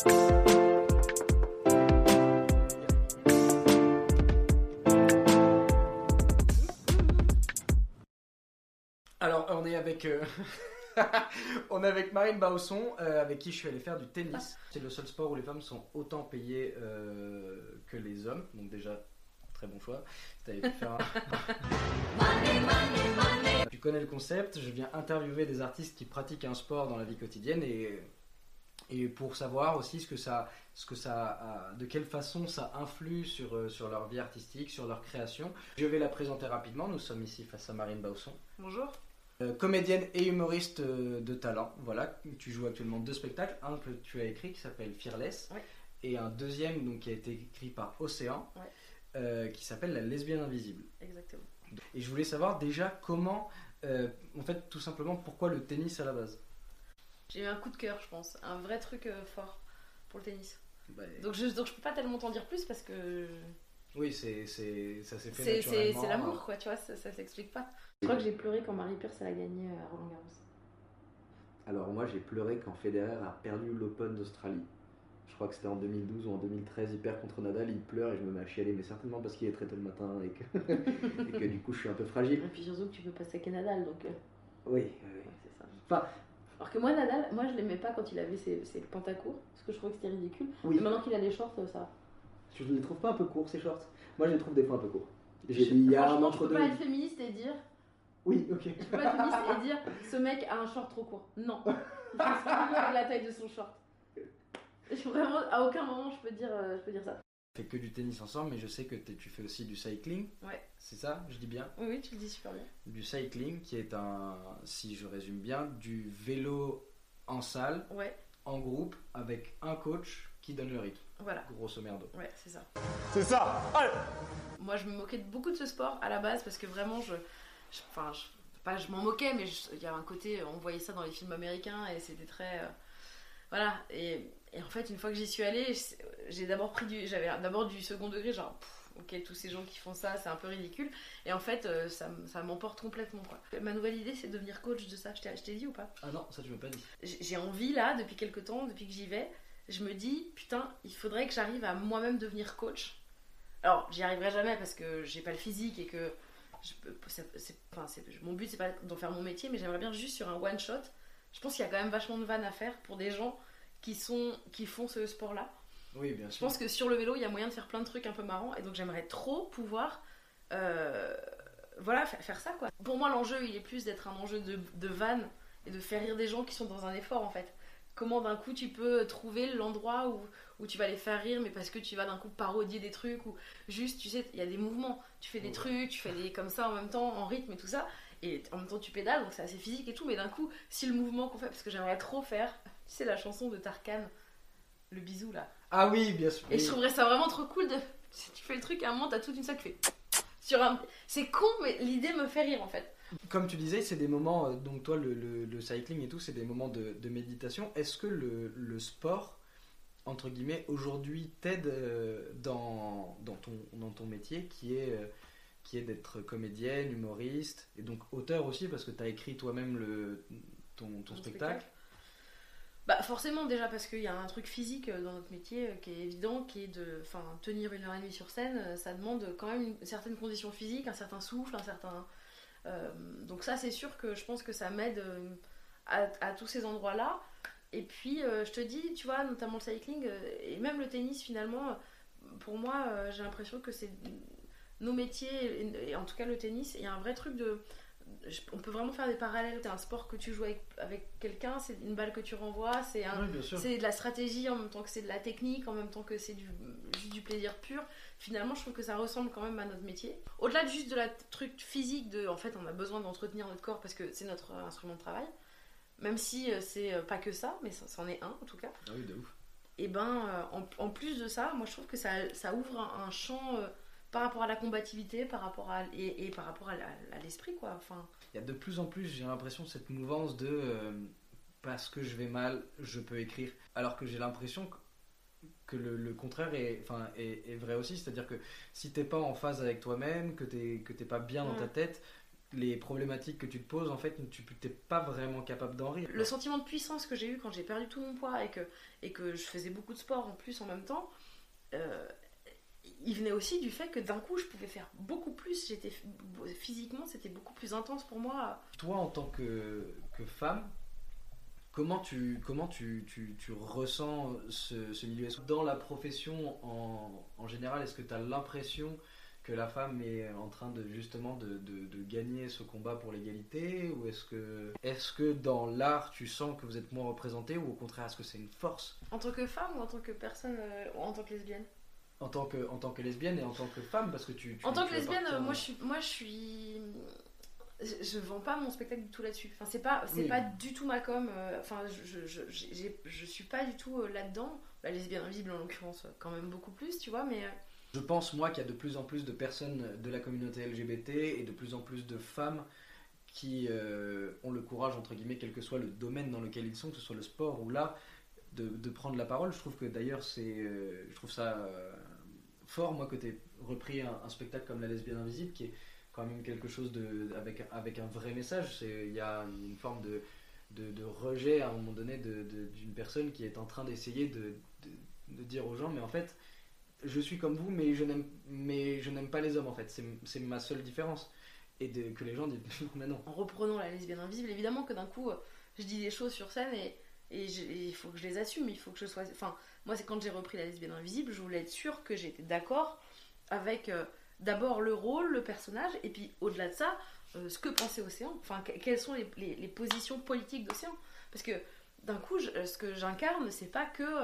Alors, on est avec, on est avec Marine Bausson, avec qui je suis allé faire du tennis. C'est le seul sport où les femmes sont autant payées que les hommes. Donc déjà, très bon choix. T'avais pu faire Tu connais le concept, je viens interviewer des artistes qui pratiquent un sport dans la vie quotidienne et pour savoir aussi de quelle façon ça influe sur leur vie artistique, sur leur création. Je vais la présenter rapidement. Nous sommes ici face à Marine Bausson. Bonjour. Comédienne et humoriste de talent. Voilà, tu joues actuellement 2 spectacles. Un que tu as écrit qui s'appelle Fearless, ouais. Et un deuxième donc, qui a été écrit par Océan, ouais. Qui s'appelle La lesbienne invisible. Exactement. Et je voulais savoir déjà comment, en fait tout simplement pourquoi le tennis à la base. J'ai eu un coup de cœur, je pense, un vrai truc fort pour le tennis. Bah, donc je peux pas tellement t'en dire plus parce que... Oui, ça s'est fait naturellement. C'est l'amour, quoi, tu vois, ça s'explique pas. Je crois que j'ai pleuré quand Marie Pierce elle a gagné à Roland Garros. Alors moi j'ai pleuré quand Federer a perdu l'Open d'Australie. Je crois que c'était en 2012 ou en 2013, il perd contre Nadal, il pleure et je me mets à chialer, mais certainement parce qu'il est très tôt le matin et que du coup je suis un peu fragile. Et puis surtout que tu peux pas saquer Nadal, donc... Oui. C'est ça. Enfin, alors que moi Nadal, je l'aimais pas quand il avait ses pantacourts, parce que je trouvais que c'était ridicule. Oui. Et maintenant qu'il a les shorts, ça... Je les trouve pas un peu courts ces shorts. Moi je les trouve des fois un peu courts. Il y a un entre-deux. Je peux pas être féministe et dire... Oui, ok. Je peux pas être féministe et dire ce mec a un short trop court. Non. Il faut se avec la taille de son short. Vraiment, à aucun moment je peux dire ça. On fait que du tennis ensemble, mais je sais que tu fais aussi du cycling. Ouais. C'est ça, je dis bien? Oui, tu le dis super bien. Du cycling qui est si je résume bien, du vélo en salle, ouais. En groupe, avec un coach qui donne le rythme. Voilà. Grosso merdo. Ouais, c'est ça. C'est ça. Allez. Moi, je me moquais beaucoup de ce sport à la base parce que vraiment, je m'en moquais, mais il y a un côté, on voyait ça dans les films américains et c'était très... voilà. Et en fait, une fois que j'y suis allée, j'avais d'abord du second degré, genre, ok, tous ces gens qui font ça, c'est un peu ridicule. Et en fait, ça m'emporte complètement, quoi. Ma nouvelle idée, c'est de devenir coach de ça. Je t'ai dit ou pas? Ah non, ça tu m'as pas dit. J'ai envie, là, depuis quelques temps, depuis que j'y vais, je me dis, putain, il faudrait que j'arrive à moi-même devenir coach. Alors, j'y arriverai jamais parce que j'ai pas le physique et que mon but c'est pas d'en faire mon métier, mais j'aimerais bien juste sur un one shot. Je pense qu'il y a quand même vachement de vannes à faire pour des gens qui font ce sport-là. Oui, bien sûr. Je pense que sur le vélo, il y a moyen de faire plein de trucs un peu marrants et donc j'aimerais trop pouvoir faire ça, quoi. Pour moi, l'enjeu, il est plus d'être un enjeu de vannes et de faire rire des gens qui sont dans un effort, en fait. Comment d'un coup tu peux trouver l'endroit où tu vas les faire rire, mais parce que tu vas d'un coup parodier des trucs, ou juste, tu sais, il y a des mouvements, tu fais des trucs, tu fais des comme ça en même temps, en rythme et tout ça, et en même temps tu pédales, donc c'est assez physique et tout, mais d'un coup, si le mouvement qu'on fait, parce que j'aimerais trop faire, tu sais, la chanson de Tarkan, le bisou là. Ah oui, bien sûr. Et je trouverais ça vraiment trop cool si tu fais le truc, à un moment t'as toute une salle qui fait c'est con, mais l'idée me fait rire en fait. Comme tu disais, c'est des moments, donc toi le cycling et tout, c'est des moments de méditation. Est-ce que le sport, entre guillemets, aujourd'hui t'aide dans ton métier qui est d'être comédienne, humoriste, et donc auteur aussi, parce que tu as écrit toi-même ton spectacle? Bah forcément, déjà parce qu'il y a un truc physique dans notre métier qui est évident, qui est tenir 1h30 sur scène, ça demande quand même une certaine condition physique, un certain souffle, donc ça c'est sûr que je pense que ça m'aide à tous ces endroits-là. Et puis je te dis, tu vois, notamment le cycling et même le tennis finalement, pour moi j'ai l'impression que c'est nos métiers, et en tout cas le tennis, il y a un vrai truc on peut vraiment faire des parallèles. C'est un sport que tu joues avec quelqu'un, c'est une balle que tu renvoies, c'est de la stratégie en même temps que c'est de la technique, en même temps que c'est juste du plaisir pur. Finalement, je trouve que ça ressemble quand même à notre métier. Au-delà juste de la truc physique, en fait, on a besoin d'entretenir notre corps parce que c'est notre instrument de travail. Même si c'est pas que ça, mais c'en est un en tout cas. Ah oui, de ouf. Et en plus de ça, moi je trouve que ça ouvre un champ par rapport à la combativité, par rapport à l'esprit, quoi. Enfin... Il y a de plus en plus, j'ai l'impression, cette mouvance de parce que je vais mal, je peux écrire. Alors que j'ai l'impression que le contraire est vrai aussi. C'est-à-dire que si t'es pas en phase avec toi-même, que t'es pas bien dans ta tête, les problématiques que tu te poses, en fait, tu n'es pas vraiment capable d'en rire. Le sentiment de puissance que j'ai eu quand j'ai perdu tout mon poids et que je faisais beaucoup de sport en plus en même temps, il venait aussi du fait que d'un coup je pouvais faire beaucoup plus. Physiquement, c'était beaucoup plus intense pour moi. Toi, en tant que femme, comment tu ressens ce milieu? Dans la profession en général, est-ce que tu as l'impression que la femme est en train de justement de gagner ce combat pour l'égalité, ou est-ce que dans l'art tu sens que vous êtes moins représenté, ou au contraire est-ce que c'est une force? En tant que femme ou en tant que personne, ou en tant que lesbienne? En tant que lesbienne et en tant que femme, parce que en tant que lesbienne, je vends pas mon spectacle du tout là-dessus. Enfin, c'est pas du tout ma com. Enfin, je suis pas du tout là-dedans. La lesbienne invisible en l'occurrence, quand même beaucoup plus, tu vois, mais. Je pense, moi, qu'il y a de plus en plus de personnes de la communauté LGBT et de plus en plus de femmes qui ont le courage, entre guillemets, quel que soit le domaine dans lequel ils sont, que ce soit le sport ou l'art, de prendre la parole. Je trouve que d'ailleurs, je trouve ça fort, moi, que tu aies repris un spectacle comme La Lesbienne Invisible, qui est quand même quelque chose avec un vrai message. Il y a une forme de rejet à un moment donné d'une personne qui est en train d'essayer de dire aux gens, mais en fait, je suis comme vous, mais je n'aime pas les hommes, en fait. C'est ma seule différence. Et que les gens disent mais non. En reprenant La Lesbienne Invisible, évidemment que d'un coup, je dis des choses sur scène et il faut que je les assume. Il faut que je sois. Enfin, moi, c'est quand j'ai repris La Lesbienne Invisible, je voulais être sûre que j'étais d'accord avec d'abord le rôle, le personnage, et puis au-delà de ça, ce que pensait Océan. Enfin, quelles sont les positions politiques d'Océan. Parce que d'un coup, ce que j'incarne, c'est pas que.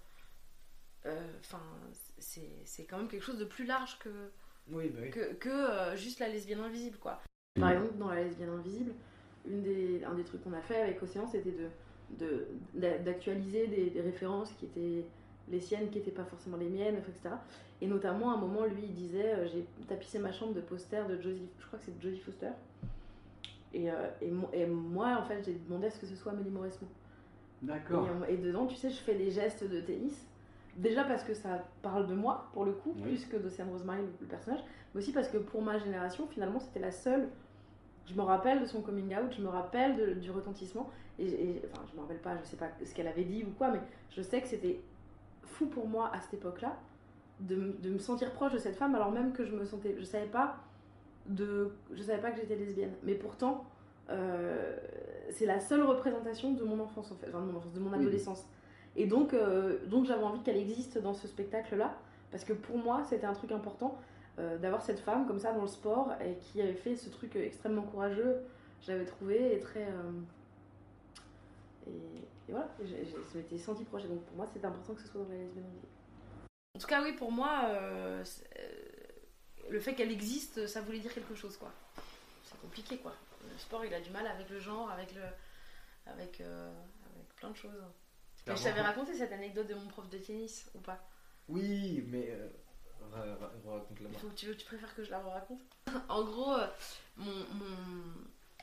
Enfin, c'est quand même quelque chose de plus large que, oui, bah oui. que juste La Lesbienne Invisible, quoi. Par exemple, dans La Lesbienne Invisible, un des trucs qu'on a fait avec Océan, c'était d'actualiser des références qui étaient les siennes, qui n'étaient pas forcément les miennes, etc. Et notamment, à un moment, lui, il disait j'ai tapissé ma chambre de posters de Jodie, je crois que c'est Jodie Foster. Et moi, en fait, j'ai demandé à ce que ce soit Amélie Mauresmo. D'accord. Et dedans, tu sais, je fais des gestes de tennis. Déjà parce que ça parle de moi, pour le coup, plus que d'Océane Rosemary, le personnage, mais aussi parce que pour ma génération, finalement, c'était la seule. Je me rappelle de son coming out, je me rappelle du retentissement, enfin, je me rappelle pas, je sais pas ce qu'elle avait dit ou quoi, mais je sais que c'était fou pour moi à cette époque-là de me sentir proche de cette femme, alors même que je savais pas que j'étais lesbienne, mais pourtant, c'est la seule représentation de mon enfance, en fait, enfin, de mon adolescence. Et donc j'avais envie qu'elle existe dans ce spectacle-là, parce que pour moi, c'était un truc important d'avoir cette femme comme ça dans le sport et qui avait fait ce truc extrêmement courageux, je l'avais trouvé et très... et voilà, je m'étais sentie proche, et donc pour moi, c'était important que ce soit dans La Lesbienne Invisible. En tout cas, oui, pour moi, le fait qu'elle existe, ça voulait dire quelque chose, quoi. C'est compliqué, quoi. Le sport, il a du mal avec le genre, avec plein de choses. Mais je t'avais raconté cette anecdote de mon prof de tennis, ou pas? Oui, mais raconte-la-moi. Tu préfères que je la raconte? En gros, mon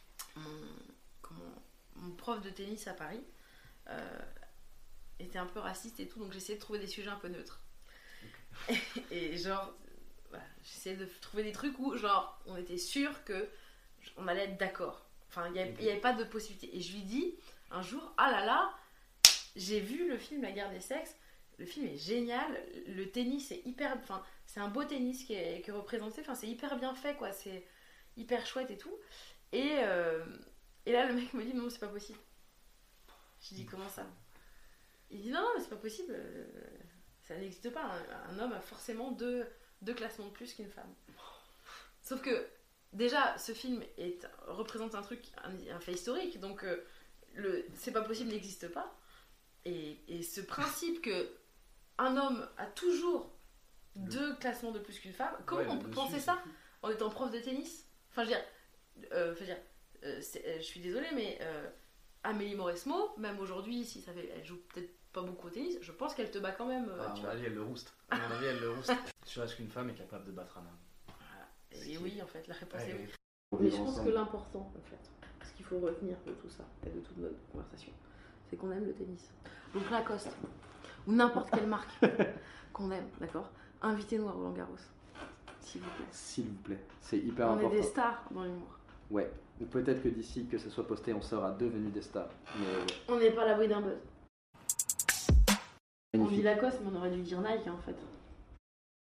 prof de tennis à Paris était un peu raciste et tout, donc j'essayais de trouver des sujets un peu neutres. Okay. Et genre, voilà, j'essayais de trouver des trucs où genre on était sûr qu'on allait être d'accord. Enfin, il n'y avait pas de possibilité. Et je lui dis un jour, ah là là, j'ai vu le film La Guerre des Sexes, le film est génial, le tennis est hyper... Enfin, c'est un beau tennis qui est représenté, enfin, c'est hyper bien fait, quoi, c'est hyper chouette et tout. Et là, le mec me dit, non, c'est pas possible. Je dis, comment ça? Il dit, non, mais c'est pas possible, ça n'existe pas, un homme a forcément deux classements de plus qu'une femme. Sauf que, déjà, ce film représente un truc, un fait historique, donc c'est pas possible n'existe pas. Et ce principe que un homme a toujours deux classements de plus qu'une femme, comment on peut penser ça en étant prof de tennis? Enfin, je suis désolée, mais Amélie Mauresmo, même aujourd'hui, elle joue peut-être pas beaucoup au tennis, je pense qu'elle te bat quand même. À mon avis, elle le rouste. Sur est-ce qu'une femme est capable de battre un homme? Voilà. Et oui, en fait, la réponse est oui. Mais je pense que l'important, en fait, ce qu'il faut retenir de tout ça et de toute notre conversation, c'est qu'on aime le tennis. Donc Lacoste, ou n'importe quelle marque qu'on aime, d'accord? Invitez-nous à Roland Garros, s'il vous plaît. S'il vous plaît, c'est hyper on important. On est des stars dans l'humour. Ouais, peut-être que d'ici que ça soit posté, on sera devenus des stars. Mais On n'est pas à l'abri d'un buzz. On dit magnifique. Lacoste, mais on aurait dû dire Nike en fait.